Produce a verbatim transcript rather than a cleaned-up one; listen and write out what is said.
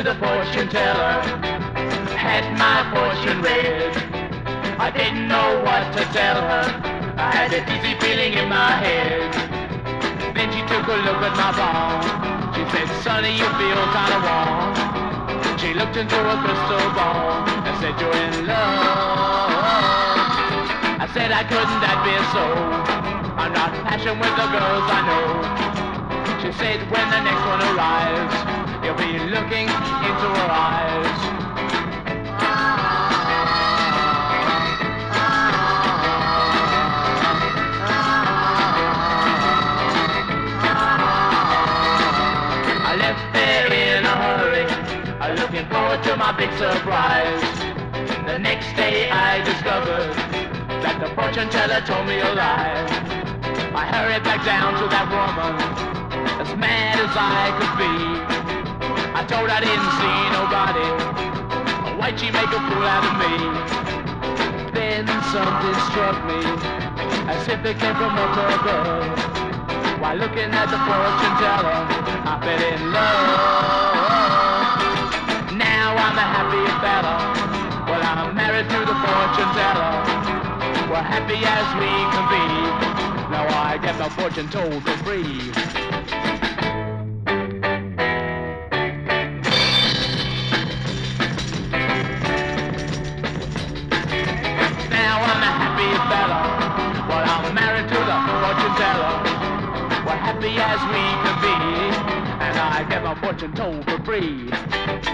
the fortune teller, had my fortune read. I didn't know what to tell her, I had a dizzy feeling in my head. Then she took a look at my palm, she said, "Sonny, you feel kinda warm." She looked into a crystal ball and said, "You're in love." I said, "I couldn't that be so? I'm not passion with the girls I know." She said, "When the next one arrives, you'll be looking into her eyes." I left there in a hurry, looking forward to my big surprise. The next day I discovered that the fortune teller told me a lie. I hurried back down to that woman, as mad as I could be. I told her I didn't see nobody, why'd she make a fool out of me? Then something struck me, as if it came from up above. While looking at the fortune teller, I fell in love. Now I'm a happy fella, well I'm married to the fortune teller. We're happy as we can be, now I get my fortune told for free. Now I'm a happy fella, well I'm married to the fortune teller. We're happy as we can be, and I get my fortune told for free.